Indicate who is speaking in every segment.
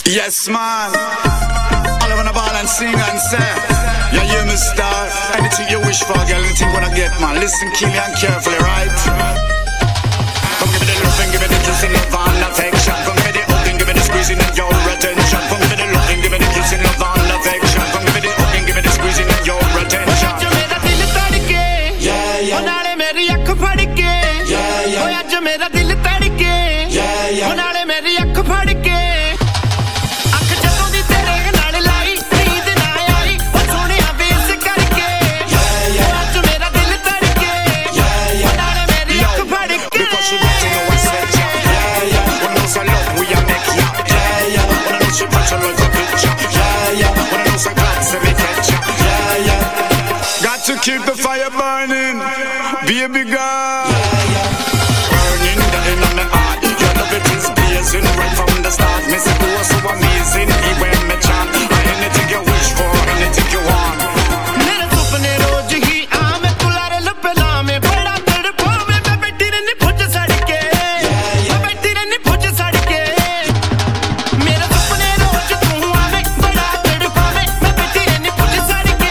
Speaker 1: Yes, man. All I wanna ball and sing and say, yeah, you me star. Anything you wish for, girl, anything gonna get, man. Listen keenly and carefully, right? Come give me the love and give me the kissing, love and affection. Come give me the hug and give me the squeezing and your attention. Come give me the love and give me the kissing, love and affection. Come give me the hug and give me the squeezing and your attention.
Speaker 2: आज मेरा दिल तड़के, ओ नाले मेरी अख फड़के, ओ आज मेरा दिल तड़के, ओ नाले मेरी अख Phadke.
Speaker 1: To keep the fire burning, baby girl. Burning the in my heart. Your love it is blazing right from the start. Me say you are so amazing, even me chant. Anything you wish for, anything you want.
Speaker 2: मेरे सपने रोज ही आमे तुलारे लपला में बड़ा तड़पा में मैं बैठी रहनी फुट सड़के, मैं बैठी रहनी फुट सड़के. मेरे सपने रोज तू आमे बड़ा तड़पा में मैं बैठी रहनी फुट सड़के.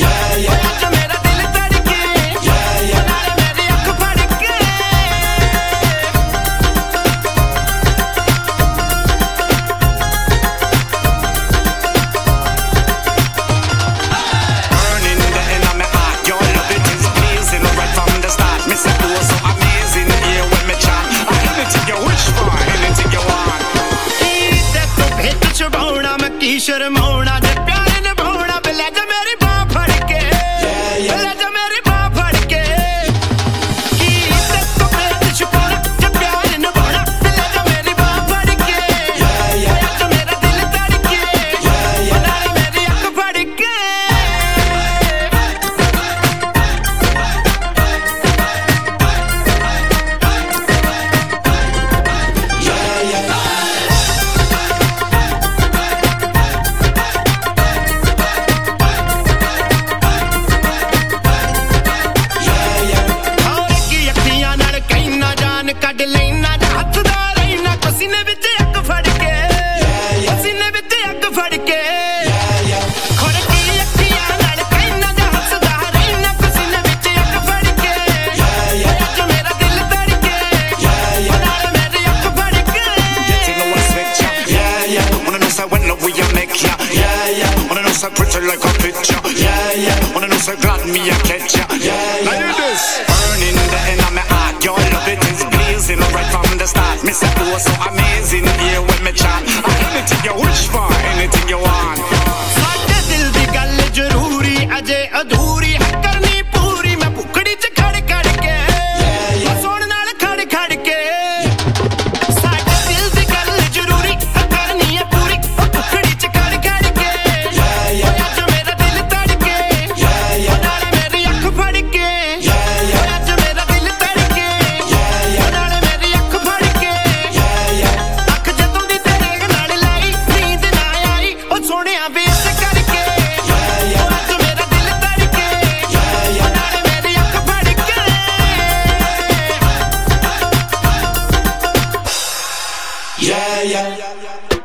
Speaker 2: शर्माना जे प्यार निभाना ले जा मेरी बाह फड़ के, ले जा मेरी बाह फड़ के. की तो भेद छुपाना जे प्यार निभाना ले जा मेरी बाह फड़ के. आज मेरा दिल तड़के, नाले मेरी अख फड़ के. ਕੱਢ ਲੈਣਾ ਹੱਥ ਦਾ ਰਹਿਣਾ ਪਸੀਨੇ ਵਿੱਚ ਅੱਗ ਫੜ ਕੇ, ਪਸੀਨੇ ਵਿੱਚ ਅੱਗ ਫੜ ਕੇ. ਖੜਕੀ ਅੱਖੀਆਂ ਨਾਲ ਕਹਿਣਾ ਜਾਂ ਹੱਸਦਾ ਰਹਿਣਾ ਪਸੀਨੇ ਵਿੱਚ ਅੱਗ ਫੜ ਕੇ. ਅੱਜ ਮੇਰਾ ਦਿਲ ਤੜਕੇ, ਨਾਲ ਮੇਰੀ ਅੱਖ ਫੜ ਕੇ.
Speaker 1: Getting no affection, wanna know say when love we a make ya, wanna know say pretty like a picture, wanna know say glad me a catch ya. Now you this burning the end of my heart, your love it is blazing right from the start. Me say oh so amazing, here when me chant. Anything you wish for, anything you want.
Speaker 2: ਸਾਡੇ ਦਿਲ ਦੀ ਗੱਲ ਜ਼ਰੂਰੀ ਅਜੇ ਅਧੂਰੀ ਹੈ ਕਰਨੀ ਪੂਰੀ. ਮੈਂ ਭੁੱਖੜੀ ਚ ਖੜ ਖੜ ਕੇ, ਸੁਣ ਨਾਲ ਖੜ ਖੜ ਕੇ. ਸਾਡੇ ਦਿਲ ਦੀ ਗੱਲ ਜ਼ਰੂਰੀ ਕਰਨੀ ਹੈ ਪੂਰੀ. ਭੁੱਖੜੀ ਚ ਖੜ ਖੜ ਕੇ, ਅੱਜ ਮੇਰਾ ਦਿਲ ਤੜਕੇ, ਨਾਲੇ ਮੇਰੀ ਅੱਖ ਫੜ ਕੇ. ਅੱਜ ਮੇਰਾ ਦਿਲ ਤੜਕੇ, ਨਾਲੇ ਮੇਰੀ ਅੱਖ ਫੜ ਕੇ. ਅੱਖ ਜਦੋਂ ਦੀ ਤੇਰੇ ਨਾਲ ਲਾਈ ਨੀਂਦ ਨਾ ਆਈ ਉਹ ਸੋਹਣਿਆ ਵੇਸ ਕਰਕੇ. ਅੱਜ ਮੇਰਾ ਦਿਲ ਤੜਕੇ, ਨਾਲੇ ਮੇਰੀ ਅੱਖ ਫੜ ਕੇ.
Speaker 1: Yeah.